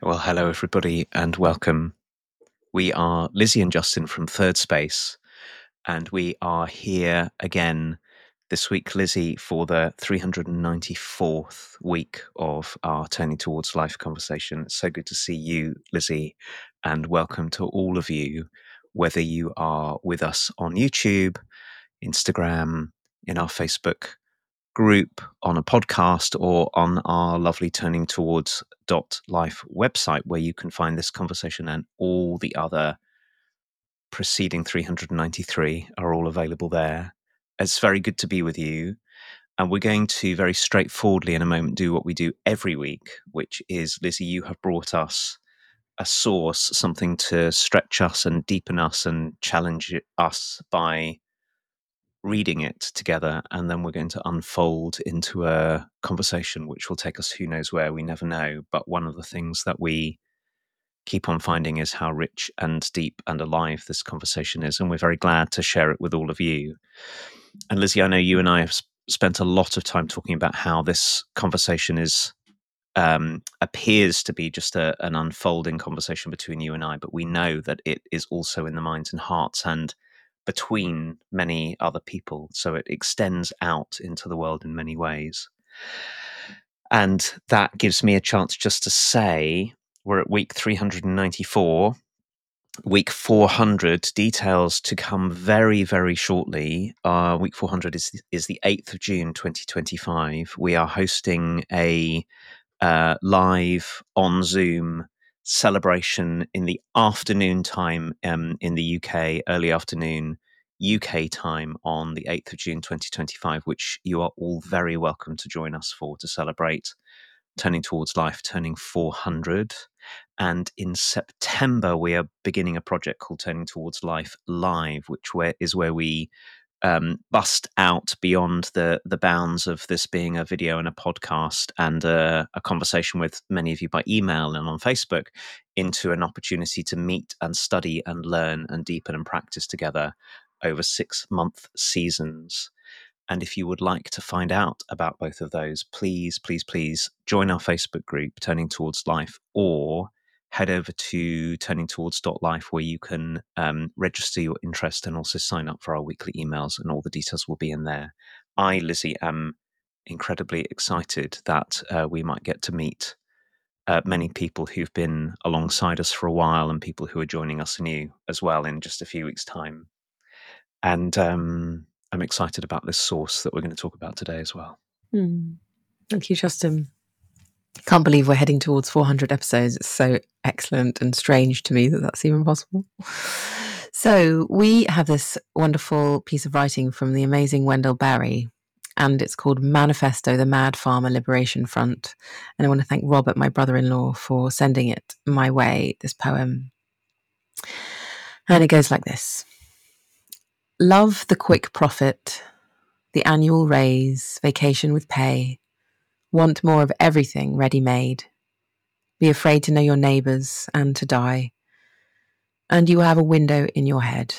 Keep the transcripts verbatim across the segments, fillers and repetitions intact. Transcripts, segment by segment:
Well, hello everybody and welcome. We are Lizzie and Justin from Third Space, and we are here again this week, Lizzie, for the three hundred ninety-fourth week of our Turning Towards Life conversation. It's so good to see you, Lizzie, and welcome to all of you, whether you are with us on YouTube, Instagram, in our Facebook group, on a podcast, or on our lovely Turning Towards Life website, where you can find this conversation and all the other preceding three hundred ninety-three are all available there. It's very good to be with you. And we're going to very straightforwardly in a moment do what we do every week, which is, Lizzie, you have brought us a source, something to stretch us and deepen us and challenge us by reading it together, and then we're going to unfold into a conversation which will take us who knows where, we never know. But one of the things that we keep on finding is how rich and deep and alive this conversation is, and we're very glad to share it with all of you. And Lizzie, I know you and I have spent a lot of time talking about how this conversation is um, appears to be just a, an unfolding conversation between you and I, but we know that it is also in the minds and hearts and between many other people. So it extends out into the world in many ways. And that gives me a chance just to say, we're at week three hundred ninety-four, week four hundred, details to come very, very shortly. Uh, week four hundred is, is the eighth of June, twenty twenty-five. We are hosting a uh, live on Zoom celebration in the afternoon time um, in the U K, early afternoon U K time on the eighth of June twenty twenty-five, which you are all very welcome to join us for, to celebrate Turning Towards Life, turning four hundred. And in September, we are beginning a project called Turning Towards Life Live, which where, is where we Um, bust out beyond the the bounds of this being a video and a podcast and a, a conversation with many of you by email and on Facebook, into an opportunity to meet and study and learn and deepen and practice together over six month seasons. And if you would like to find out about both of those, please, please, please join our Facebook group, Turning Towards Life, or head over to turning towards life, where you can um, register your interest and also sign up for our weekly emails, and all the details will be in there. I, Lizzie, am incredibly excited that uh, we might get to meet uh, many people who've been alongside us for a while and people who are joining us anew as well in just a few weeks' time. And um, I'm excited about this source that we're going to talk about today as well. Mm. Thank you, Justin. Can't believe we're heading towards four hundred episodes. It's so excellent and strange to me that that's even possible. So we have this wonderful piece of writing from the amazing Wendell Berry, and it's called Manifesto, the Mad Farmer Liberation Front. And I want to thank Robert, my brother-in-law, for sending it my way, this poem. And it goes like this. Love the quick profit, the annual raise, vacation with pay. Want more of everything ready-made. Be afraid to know your neighbours and to die. And you will have a window in your head.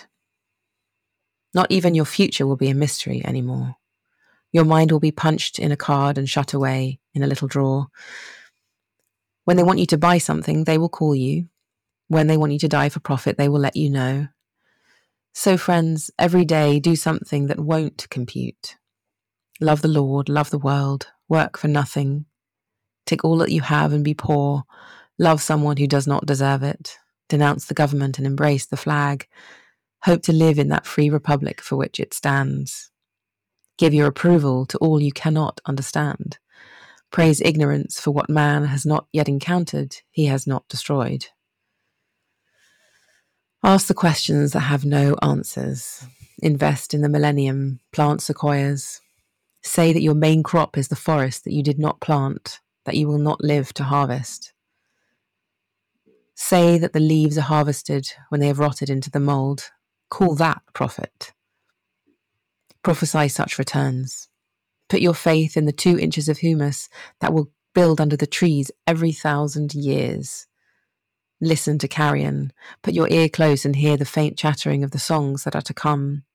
Not even your future will be a mystery anymore. Your mind will be punched in a card and shut away in a little drawer. When they want you to buy something, they will call you. When they want you to die for profit, they will let you know. So friends, every day do something that won't compute. Love the Lord, love the world, work for nothing. Take all that you have and be poor. Love someone who does not deserve it. Denounce the government and embrace the flag. Hope to live in that free republic for which it stands. Give your approval to all you cannot understand. Praise ignorance for what man has not yet encountered, he has not destroyed. Ask the questions that have no answers. Invest in the millennium, plant sequoias. Say that your main crop is the forest that you did not plant, that you will not live to harvest. Say that the leaves are harvested when they have rotted into the mould. Call that profit. Prophesy such returns. Put your faith in the two inches of humus that will build under the trees every thousand years. Listen to carrion. Put your ear close and hear the faint chattering of the songs that are to come.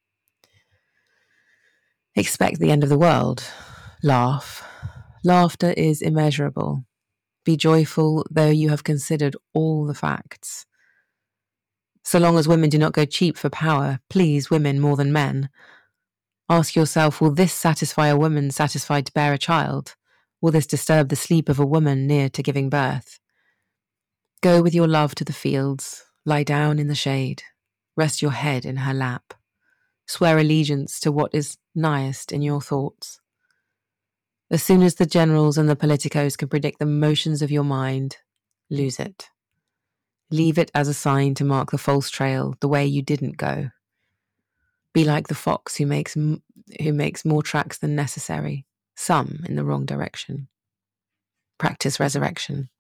Expect the end of the world. Laugh. Laughter is immeasurable. Be joyful, though you have considered all the facts. So long as women do not go cheap for power, please women more than men. Ask yourself, will this satisfy a woman satisfied to bear a child? Will this disturb the sleep of a woman near to giving birth? Go with your love to the fields, lie down in the shade, rest your head in her lap. Swear allegiance to what is nighest in your thoughts. As soon as the generals and the politicos can predict the motions of your mind, lose it. Leave it as a sign to mark the false trail, the way you didn't go. Be like the fox who makes m- who makes more tracks than necessary, some in the wrong direction. Practice resurrection.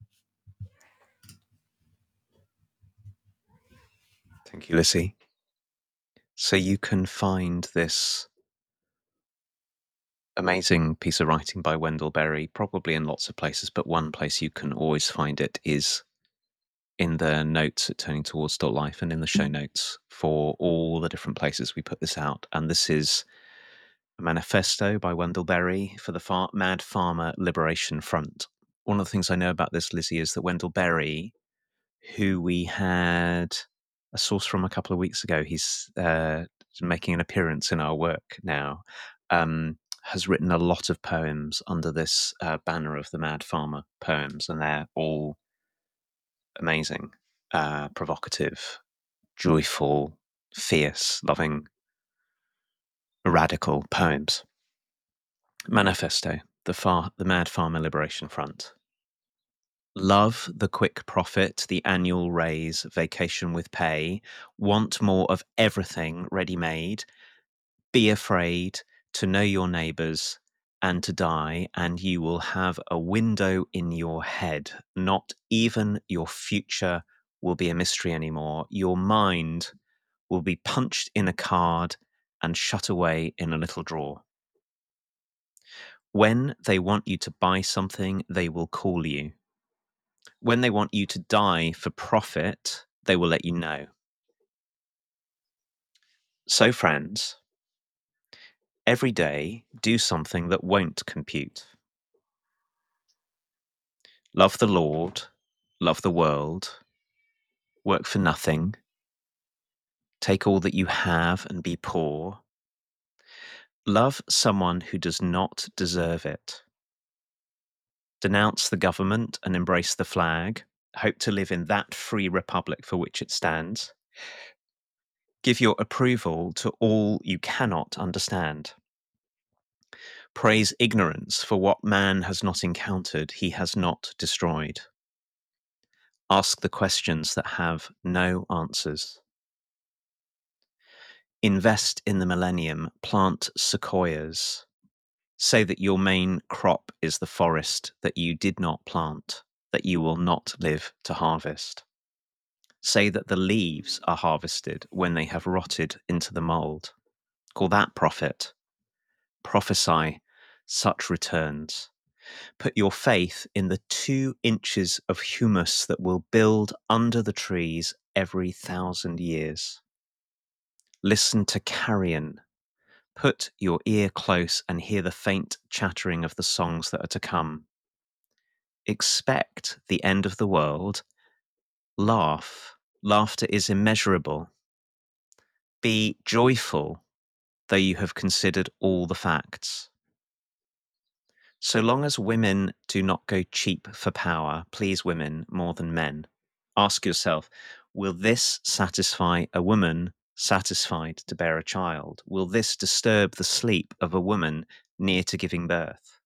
Thank you, Lizzie. So you can find this amazing piece of writing by Wendell Berry probably in lots of places, but one place you can always find it is in the notes at turning towards life and in the show notes for all the different places we put this out. And this is a manifesto by Wendell Berry for the Far- Mad Farmer Liberation Front. One of the things I know about this, Lizzie, is that Wendell Berry, who we had a source from a couple of weeks ago, he's uh, making an appearance in our work now, um, has written a lot of poems under this uh, banner of the Mad Farmer poems, and they're all amazing, uh, provocative, joyful, fierce, loving, radical poems. Manifesto, the, far, the Mad Farmer Liberation Front. Love the quick profit, the annual raise, vacation with pay, want more of everything ready-made, be afraid to know your neighbours and to die, and you will have a window in your head. Not even your future will be a mystery anymore. Your mind will be punched in a card and shut away in a little drawer. When they want you to buy something, they will call you. When they want you to die for profit, they will let you know. So, friends, every day do something that won't compute. Love the Lord, love the world, work for nothing, take all that you have and be poor. Love someone who does not deserve it. Denounce the government and embrace the flag. Hope to live in that free republic for which it stands. Give your approval to all you cannot understand. Praise ignorance for what man has not encountered, he has not destroyed. Ask the questions that have no answers. Invest in the millennium, plant sequoias. Say that your main crop is the forest that you did not plant, that you will not live to harvest. Say that the leaves are harvested when they have rotted into the mold. Call that profit. Prophesy such returns. Put your faith in the two inches of humus that will build under the trees every thousand years. Listen to carrion. Put your ear close and hear the faint chattering of the songs that are to come. Expect the end of the world. Laugh. Laughter is immeasurable. Be joyful, though you have considered all the facts. So long as women do not go cheap for power, please women more than men. Ask yourself, will this satisfy a woman satisfied to bear a child? Will this disturb the sleep of a woman near to giving birth?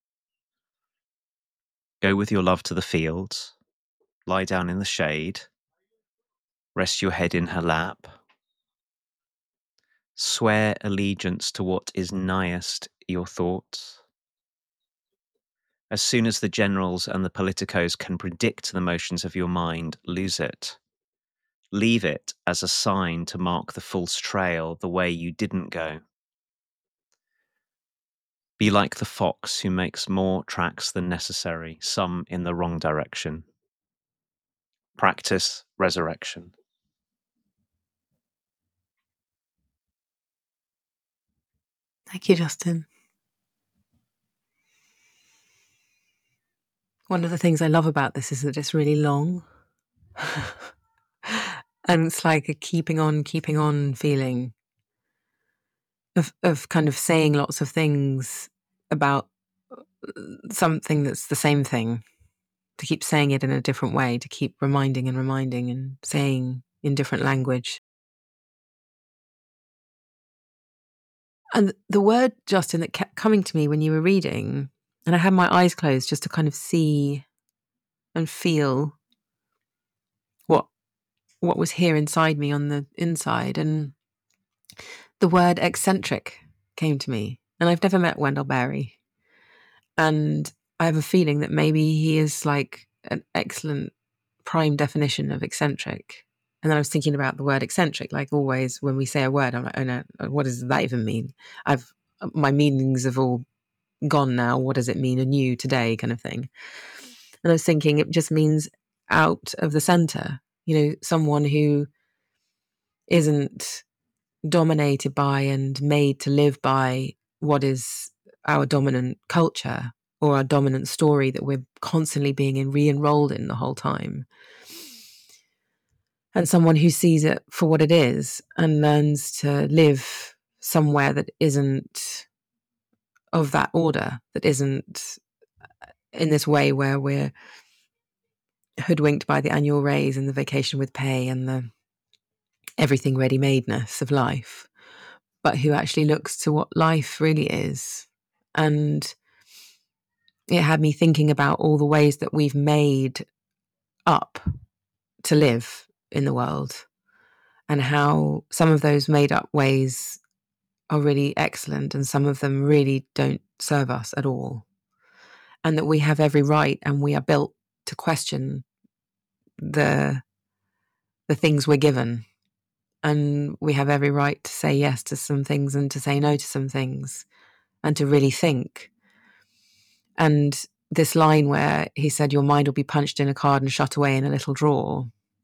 Go with your love to the fields, lie down in the shade, rest your head in her lap, swear allegiance to what is nighest your thoughts. As soon as the generals and the politicos can predict the motions of your mind, lose it. Leave it as a sign to mark the false trail, the way you didn't go. Be like the fox who makes more tracks than necessary, some in the wrong direction. Practice resurrection. Thank you, Justin. One of the things I love about this is that it's really long. And it's like a keeping on, keeping on feeling of, of kind of saying lots of things about something that's the same thing, to keep saying it in a different way, to keep reminding and reminding and saying in different language. And the word, Justin, that kept coming to me when you were reading, and I had my eyes closed just to kind of see and feel what what was here inside me on the inside. And the word eccentric came to me. And I've never met Wendell Berry. And I have a feeling that maybe he is like an excellent prime definition of eccentric. And then I was thinking about the word eccentric, like always when we say a word, I'm like, oh no, what does that even mean? I've, my meanings have all gone now. What does it mean anew today, kind of thing? And I was thinking it just means out of the center, you know, someone who isn't dominated by and made to live by what is our dominant culture or our dominant story that we're constantly being in, re-enrolled in the whole time. And someone who sees it for what it is and learns to live somewhere that isn't of that order, that isn't in this way where we're hoodwinked by the annual raise and the vacation with pay and the everything ready-madeness of life, but who actually looks to what life really is. And it had me thinking about all the ways that we've made up to live in the world and how some of those made up ways are really excellent and some of them really don't serve us at all. And that we have every right and we are built to question the the things we're given. And we have every right to say yes to some things and to say no to some things and to really think. And this line where he said, your mind will be punched in a card and shut away in a little drawer.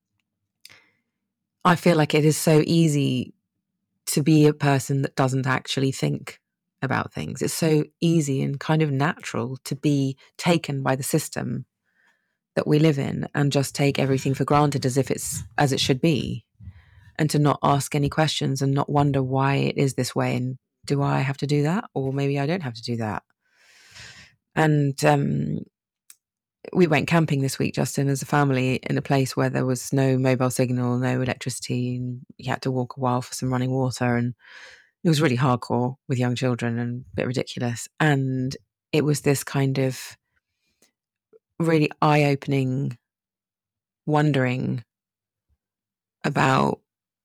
I feel like it is so easy to be a person that doesn't actually think about things. It's so easy and kind of natural to be taken by the system that we live in and just take everything for granted as if it's as it should be, and to not ask any questions and not wonder why it is this way. And do I have to do that? Or maybe I don't have to do that. And um, we went camping this week, Justin, as a family in a place where there was no mobile signal, no electricity. And you had to walk a while for some running water. And it was really hardcore with young children and a bit ridiculous. And it was this kind of really eye-opening wondering about,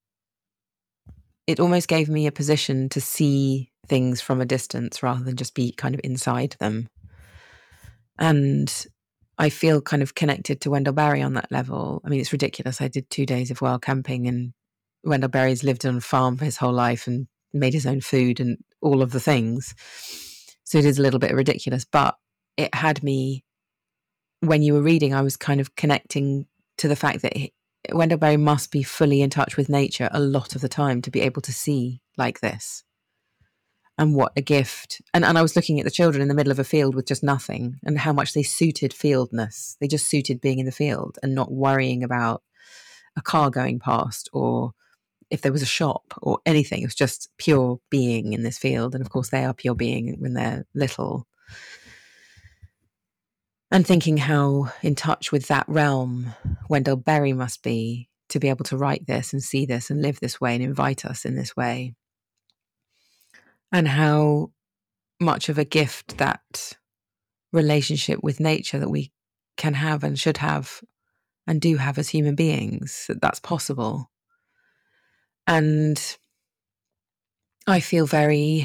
it almost gave me a position to see things from a distance rather than just be kind of inside them. And I feel kind of connected to Wendell Berry on that level. I mean, it's ridiculous. I did two days of wild camping and Wendell Berry's lived on a farm for his whole life and made his own food and all of the things. So it is a little bit ridiculous, but it had me, when you were reading, I was kind of connecting to the fact that he, Wendell Berry must be fully in touch with nature a lot of the time to be able to see like this. And what a gift. And, and I was looking at the children in the middle of a field with just nothing and how much they suited fieldness. They just suited being in the field and not worrying about a car going past or if there was a shop or anything. It was just pure being in this field. And of course they are pure being when they're little. And thinking how in touch with that realm Wendell Berry must be to be able to write this and see this and live this way and invite us in this way. And how much of a gift that relationship with nature that we can have and should have and do have as human beings, that that's possible. And I feel very,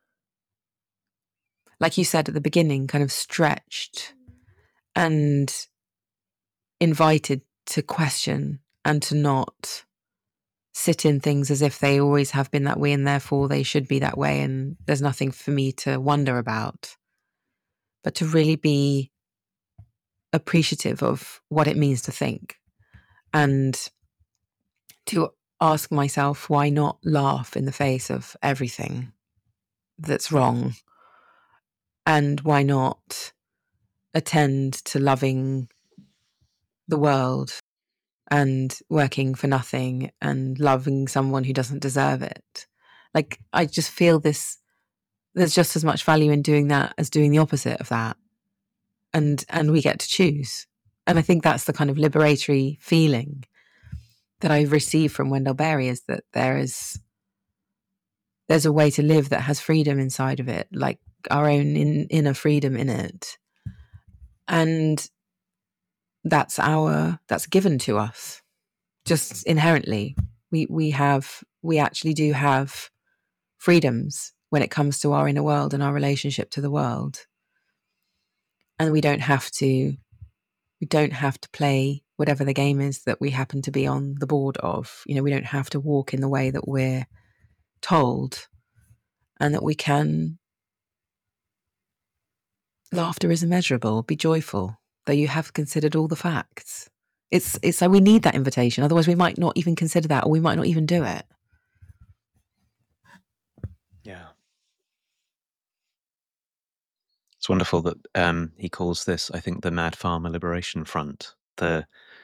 like you said at the beginning, kind of stretched and invited to question and to not sit in things as if they always have been that way and therefore they should be that way and there's nothing for me to wonder about, but to really be appreciative of what it means to think and to ask myself, why not laugh in the face of everything that's wrong? And why not attend to loving the world and working for nothing and loving someone who doesn't deserve it. Like, I just feel this, there's just as much value in doing that as doing the opposite of that. And, and we get to choose. And I think that's the kind of liberatory feeling that I receive from Wendell Berry, is that there is, there's a way to live that has freedom inside of it, like our own in, inner freedom in it. And that's our, that's given to us just inherently. We, we have, we actually do have freedoms when it comes to our inner world and our relationship to the world. And we don't have to, we don't have to play whatever the game is that we happen to be on the board of. You know, we don't have to walk in the way that we're told, and that we can, laughter is immeasurable, be joyful, though you have considered all the facts. It's, it's like we need that invitation. Otherwise we might not even consider that, or we might not even do it. Yeah. It's wonderful that um, he calls this, I think, the Mad Farmer Liberation Front. The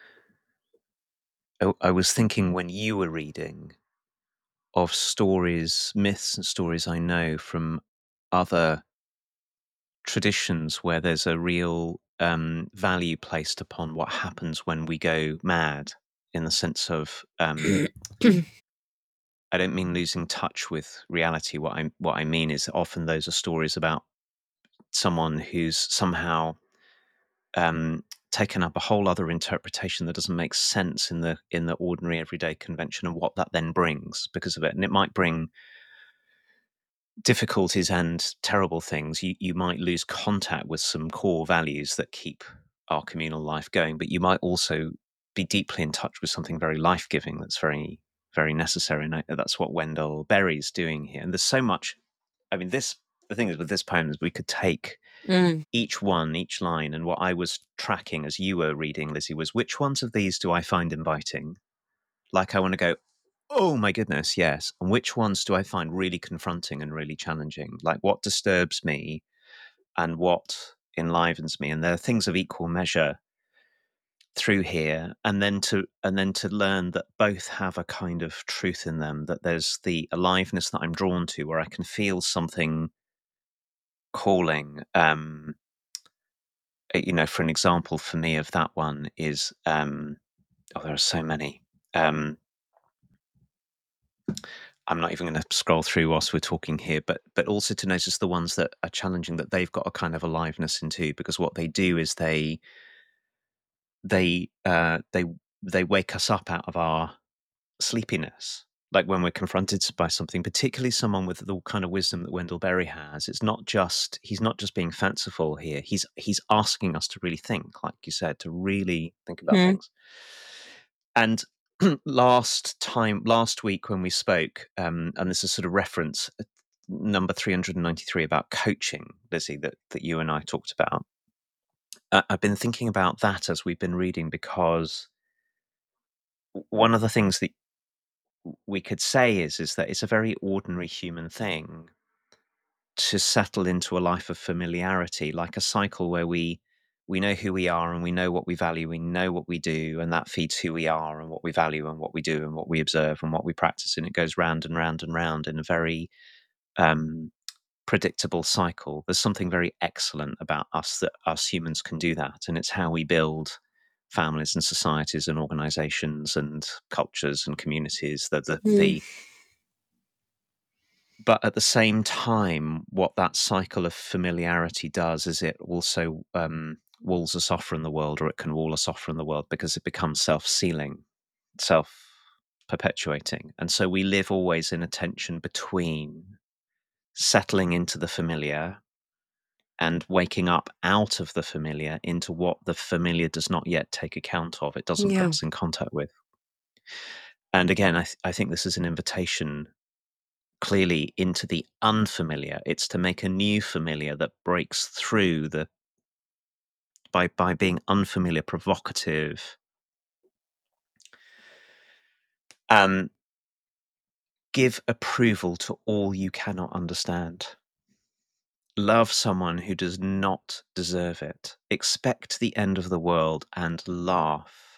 I, I was thinking when you were reading of stories, myths and stories I know from other traditions where there's a real um, value placed upon what happens when we go mad, in the sense of um, I don't mean losing touch with reality. What I what I mean is often those are stories about someone who's somehow um, taken up a whole other interpretation that doesn't make sense in the in the ordinary everyday convention, and what that then brings because of it. And it might bring difficulties and terrible things. You you might lose contact with some core values that keep our communal life going, but you might also be deeply in touch with something very life-giving that's very, very necessary. And I, that's what Wendell Berry's doing here. And there's so much. I mean, this the thing is with this poem is we could take Mm. each one, each line, and what I was tracking as you were reading, Lizzie, was which ones of these do I find inviting? Like I want to go, oh my goodness, yes. And which ones do I find really confronting and really challenging? Like what disturbs me and what enlivens me? And there are things of equal measure through here. And then to and then to learn that both have a kind of truth in them, that there's the aliveness that I'm drawn to, where I can feel something calling. Um, you know, for an example for me of that one is, um, oh, there are so many. Um, I'm not even going to scroll through whilst we're talking here, but but also to notice the ones that are challenging, that they've got a kind of aliveness into, because what they do is they they uh, they they wake us up out of our sleepiness. Like when we're confronted by something, particularly someone with the kind of wisdom that Wendell Berry has, it's not just he's not just being fanciful here. He's he's asking us to really think, like you said, to really think about Mm. things. And last time, last week when we spoke, um, and this is sort of reference uh, number three hundred ninety-three about coaching, Lizzie, that, that you and I talked about. Uh, I've been thinking about that as we've been reading, because one of the things that we could say is, is that it's a very ordinary human thing to settle into a life of familiarity, like a cycle where we we know who we are and we know what we value, we know what we do, and that feeds who we are and what we value and what we do and what we observe and what we practice, and it goes round and round and round in a very um, predictable cycle. There's something very excellent about us, that us humans can do that, and it's how we build families and societies and organizations and cultures and communities. That the, Mm. the But at the same time, what that cycle of familiarity does is it also um, walls us off from the world, or it can wall us off from the world, because it becomes self-sealing, self-perpetuating. And so we live always in a tension between settling into the familiar and waking up out of the familiar into what the familiar does not yet take account of, it doesn't Yeah. put us in contact with. And again, I, th- I think this is an invitation clearly into the unfamiliar. It's to make a new familiar that breaks through the by by being unfamiliar, provocative, um give approval to all you cannot understand. love someone who does not deserve it, expect the end of the world and laugh.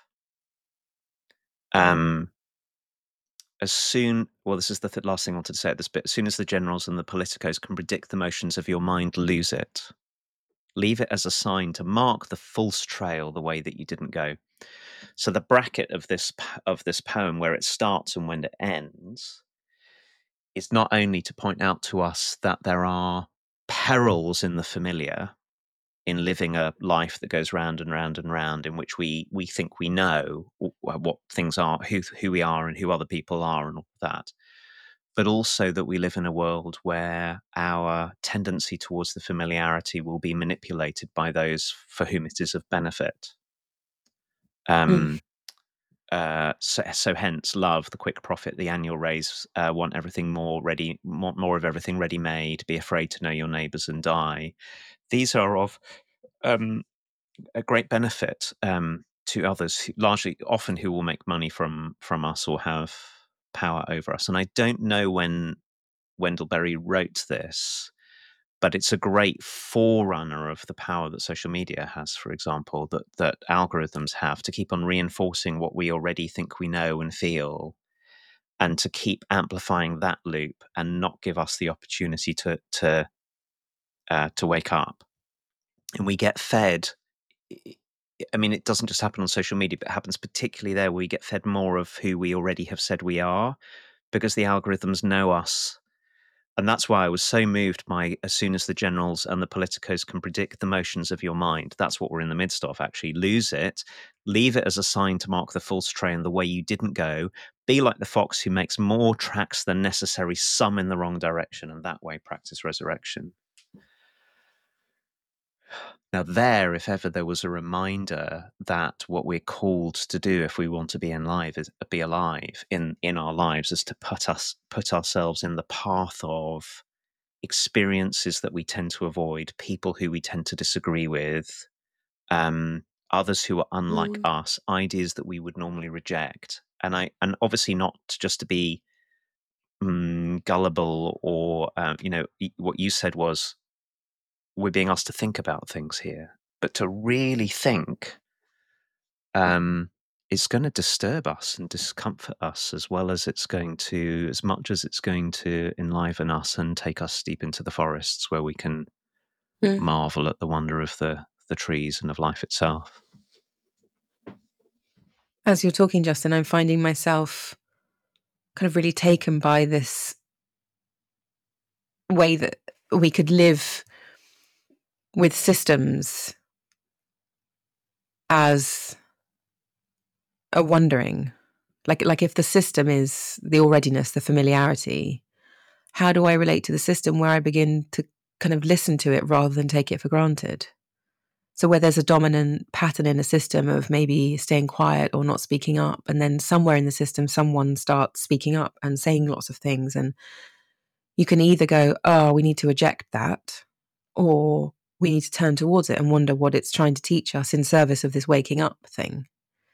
Um, as soon, well, this is the th- last thing I wanted to say at this bit. As soon as the generals and the politicos can predict the motions of your mind, lose it. Leave it as a sign to mark the false trail the way that you didn't go. So the bracket of this of this poem, where it starts and when it ends, is not only to point out to us that there are perils in the familiar, in living a life that goes round and round and round, in which we we think we know what things are, who who we are, and who other people are, and all that. But also that we live in a world where our tendency towards the familiarity will be manipulated by those for whom it is of benefit. Um, mm. uh, so, so hence, love, the quick profit, the annual raise, uh, want everything more ready, more, more of everything ready-made, be afraid to know your neighbours and die. These are of um, a great benefit um, to others, largely, often who will make money from from us or have power over us. And I don't know when Wendell Berry wrote this, but it's a great forerunner of the power that social media has, for example, that that algorithms have to keep on reinforcing what we already think we know and feel, and to keep amplifying that loop and not give us the opportunity to to uh, to wake up. And we get fed. I mean, it doesn't just happen on social media, but it happens particularly there where we get fed more of who we already have said we are, because the algorithms know us. And that's why I was so moved by as soon as the generals and the politicos can predict the motions of your mind. That's what we're in the midst of, actually. Lose it. Leave it as a sign to mark the false trail the way you didn't go. Be like the fox who makes more tracks than necessary, some in the wrong direction, and that way practice resurrection. Now there, if ever there was a reminder that what we're called to do if we want to be alive is be alive in, in our lives is to put us put ourselves in the path of experiences that we tend to avoid, people who we tend to disagree with, um, others who are unlike mm. us, ideas that we would normally reject. And I and obviously not just to be um, gullible or, uh, you know, what you said was, we're being asked to think about things here, but to really think um, is going to disturb us and discomfort us, as well as it's going to, as much as it's going to enliven us and take us deep into the forests where we can mm. marvel at the wonder of the, the trees and of life itself. As you're talking, Justin, I'm finding myself kind of really taken by this way that we could live with systems as a wondering, like like if the system is the alreadiness, the familiarity, how do I relate to the system where I begin to kind of listen to it rather than take it for granted? So where there's a dominant pattern in a system of maybe staying quiet or not speaking up, and then somewhere in the system someone starts speaking up and saying lots of things, and you can either go, oh, we need to eject that, or we need to turn towards it and wonder what it's trying to teach us in service of this waking up thing.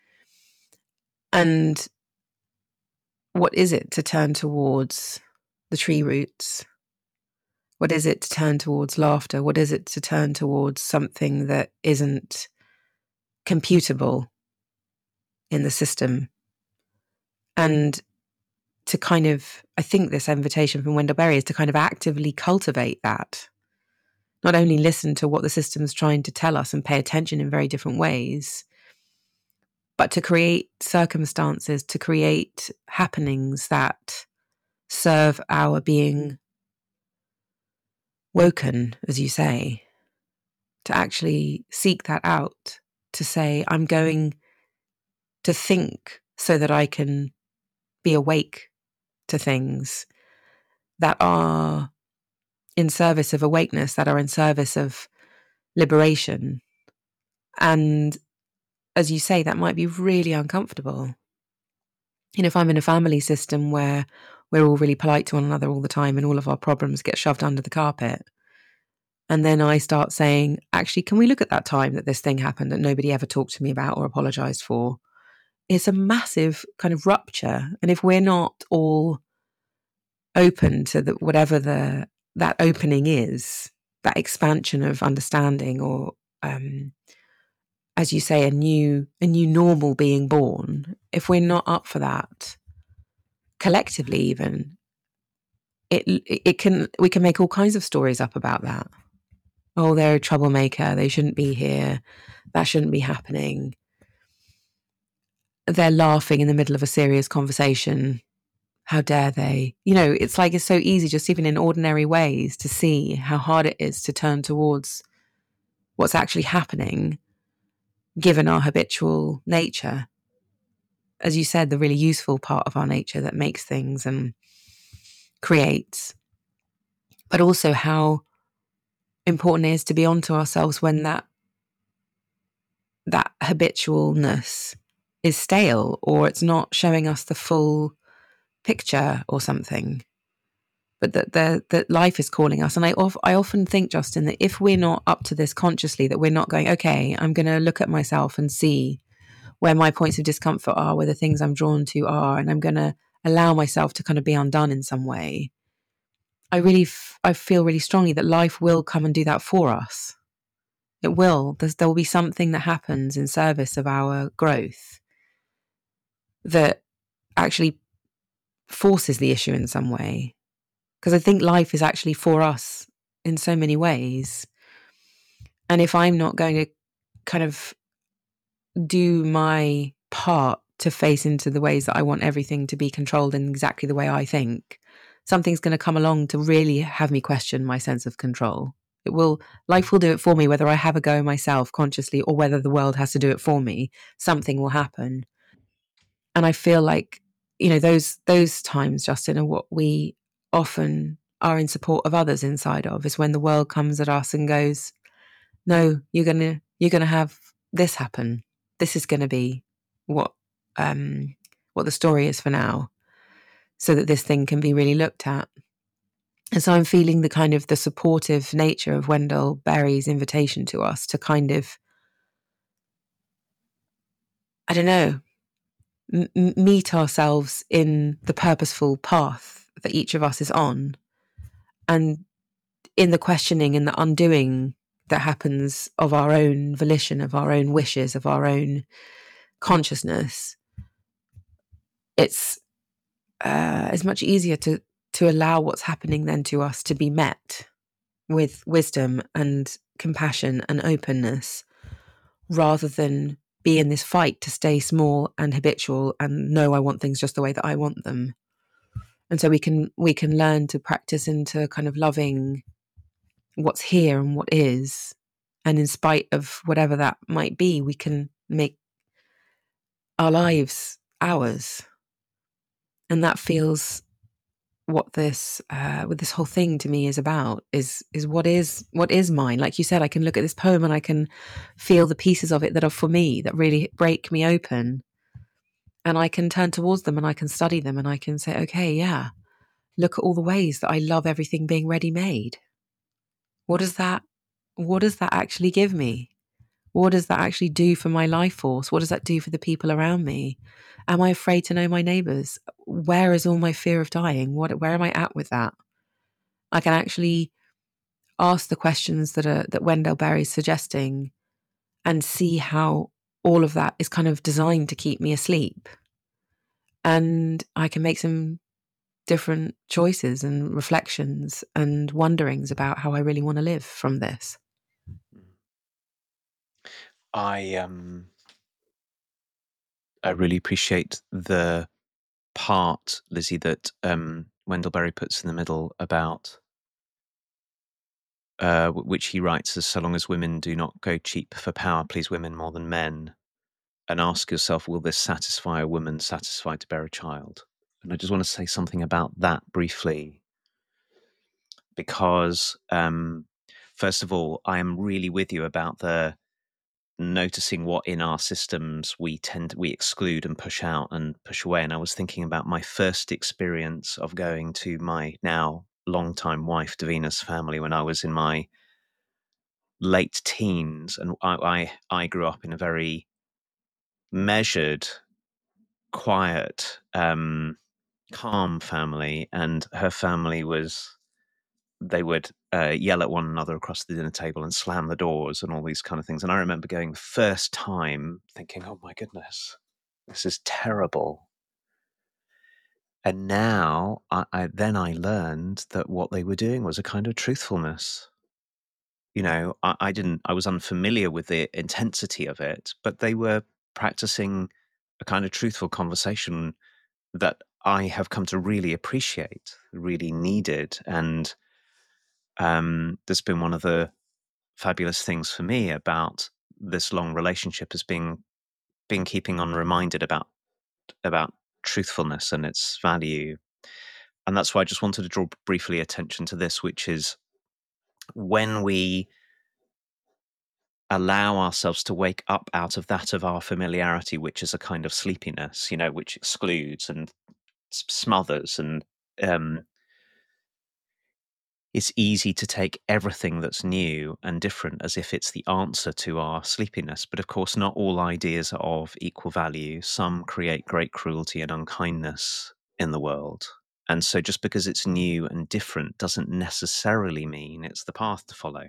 And what is it to turn towards the tree roots? What is it to turn towards laughter? What is it to turn towards something that isn't computable in the system? And to kind of, I think this invitation from Wendell Berry is to kind of actively cultivate that. Not only listen to what the system's trying to tell us and pay attention in very different ways, but to create circumstances, to create happenings that serve our being woken, as you say, to actually seek that out, to say, I'm going to think so that I can be awake to things that are in service of awakeness, that are in service of liberation. And as you say, that might be really uncomfortable. You know, if I'm in a family system where we're all really polite to one another all the time and all of our problems get shoved under the carpet, and then I start saying, actually, can we look at that time that this thing happened that nobody ever talked to me about or apologized for? It's a massive kind of rupture. And if we're not all open to the, whatever the that opening is, that expansion of understanding, or um, as you say, a new a new normal being born, if we're not up for that collectively, even it it can we can make all kinds of stories up about that. Oh, they're a troublemaker. They shouldn't be here. That shouldn't be happening. They're laughing in the middle of a serious conversation. How dare they? You know, it's like it's so easy, just even in ordinary ways, to see how hard it is to turn towards what's actually happening, given our habitual nature. As you said, the really useful part of our nature that makes things and creates, but also how important it is to be onto ourselves when that that habitualness is stale, or it's not showing us the full picture or something. But that the that life is calling us. And I of, I often think, Justin, that if we're not up to this consciously, that we're not going, okay, I'm going to look at myself and see where my points of discomfort are, where the things I'm drawn to are, and I'm going to allow myself to kind of be undone in some way. I really, f- I feel really strongly that life will come and do that for us. It will. There's, there will be something that happens in service of our growth that actually forces the issue in some way. Because I think life is actually for us in so many ways. And if I'm not going to kind of do my part to face into the ways that I want everything to be controlled in exactly the way I think, something's going to come along to really have me question my sense of control. It will, life will do it for me, whether I have a go myself consciously or whether the world has to do it for me. Something will happen. And I feel like, you know, those those times, Justin, are what we often are in support of others inside of, is when the world comes at us and goes, no, you're gonna you're gonna have this happen. This is gonna be what um what the story is for now, so that this thing can be really looked at. And so I'm feeling the kind of the supportive nature of Wendell Berry's invitation to us to kind of, I don't know, m- meet ourselves in the purposeful path that each of us is on, and in the questioning and the undoing that happens of our own volition, of our own wishes, of our own consciousness. It's uh, it's much easier to to allow what's happening then to us to be met with wisdom and compassion and openness, rather than be in this fight to stay small and habitual and no, I want things just the way that I want them. And so we can we can learn to practice into kind of loving what's here and what is, and in spite of whatever that might be, we can make our lives ours. And that feels what this uh with this whole thing to me is about, is is what is what is mine. Like you said, I can look at this poem and I can feel the pieces of it that are for me, that really break me open, and I can turn towards them and I can study them and I can say, okay, yeah, look at all the ways that I love everything being ready made. What does that what does that actually give me? What does that actually do for my life force? What does that do for the people around me? Am I afraid to know my neighbours? Where is all my fear of dying? What, where am I at with that? I can actually ask the questions that are that Wendell Berry's suggesting, and see how all of that is kind of designed to keep me asleep. And I can make some different choices and reflections and wonderings about how I really want to live from this. I um I really appreciate the part, Lizzie, that um, Wendell Berry puts in the middle about uh, which he writes as, so long as women do not go cheap for power, please women more than men, and ask yourself, will this satisfy a woman satisfied to bear a child? And I just want to say something about that briefly, because um, first of all, I am really with you about the noticing what in our systems we tend we exclude and push out and push away. And I was thinking about my first experience of going to my now longtime wife Davina's family when I was in my late teens, and I I, I grew up in a very measured, quiet, um, calm family, and her family was they would uh, yell at one another across the dinner table and slam the doors and all these kind of things. And I remember going the first time thinking, oh my goodness, this is terrible. And now I, I then I learned that what they were doing was a kind of truthfulness. You know, I, I didn't, I was unfamiliar with the intensity of it, but they were practicing a kind of truthful conversation that I have come to really appreciate, really needed. And um, that's been one of the fabulous things for me about this long relationship, as being being keeping on reminded about about truthfulness and its value. And that's why I just wanted to draw briefly attention to this, which is when we allow ourselves to wake up out of that of our familiarity, which is a kind of sleepiness, you know, which excludes and smothers, and um, it's easy to take everything that's new and different as if it's the answer to our sleepiness. But of course, not all ideas are of equal value. Some create great cruelty and unkindness in the world. And so just because it's new and different doesn't necessarily mean it's the path to follow.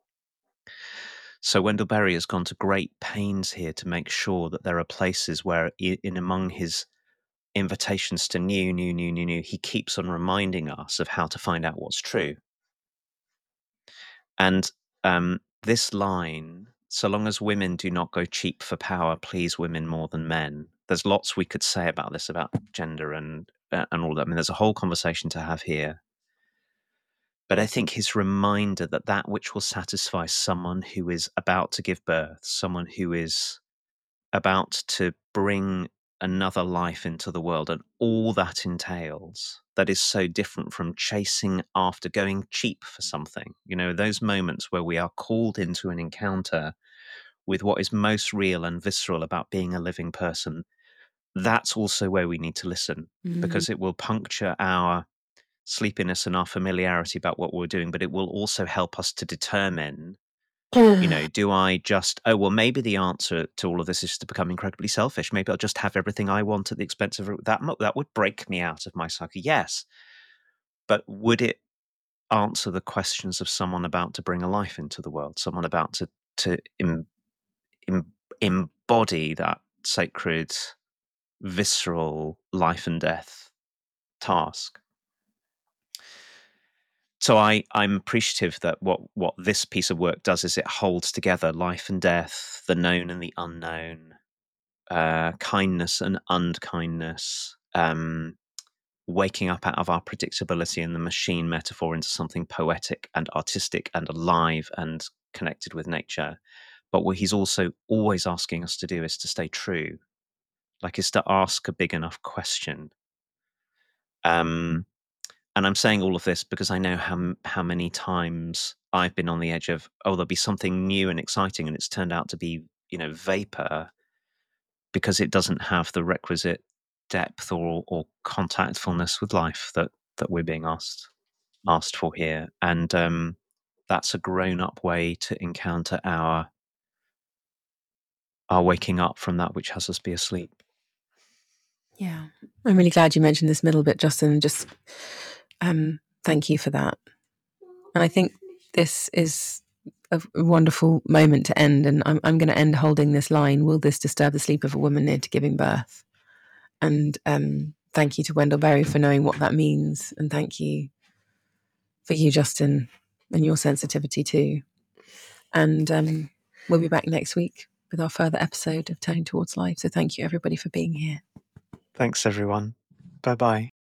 So Wendell Berry has gone to great pains here to make sure that there are places where, in among his invitations to new, new, new, new, new, he keeps on reminding us of how to find out what's true. And um, this line, so long as women do not go cheap for power, please women more than men. There's lots we could say about this, about gender and uh, and all that. I mean, there's a whole conversation to have here. But I think his reminder that that which will satisfy someone who is about to give birth, someone who is about to bring another life into the world, and all that entails, that is so different from chasing after going cheap for something. You know, those moments where we are called into an encounter with what is most real and visceral about being a living person, that's also where we need to listen, mm-hmm. because it will puncture our sleepiness and our familiarity about what we're doing, but it will also help us to determine, you know, do I just, oh, well, maybe the answer to all of this is to become incredibly selfish. Maybe I'll just have everything I want at the expense of that. That would break me out of my psyche. Yes. But would it answer the questions of someone about to bring a life into the world, someone about to, to em, em, embody that sacred, visceral life and death task? So I, I'm appreciative that what, what this piece of work does is it holds together life and death, the known and the unknown, uh, kindness and unkindness, um, waking up out of our predictability and the machine metaphor into something poetic and artistic and alive and connected with nature. But what he's also always asking us to do is to stay true, like is to ask a big enough question. Um, And I'm saying all of this because I know how how many times I've been on the edge of, oh, there'll be something new and exciting, and it's turned out to be, you know, vapor, because it doesn't have the requisite depth or or contactfulness with life that that we're being asked asked for here. And um, that's a grown up way to encounter our our waking up from that which has us be asleep. Yeah, I'm really glad you mentioned this middle bit, Justin. Just um, thank you for that. And I think this is a wonderful moment to end. And I'm, I'm going to end holding this line: will this disturb the sleep of a woman near to giving birth? And um, thank you to Wendell Berry for knowing what that means. And thank you for you, Justin, and your sensitivity too. And um, we'll be back next week with our further episode of Turning Towards Life. So thank you, everybody, for being here. Thanks, everyone. Bye-bye.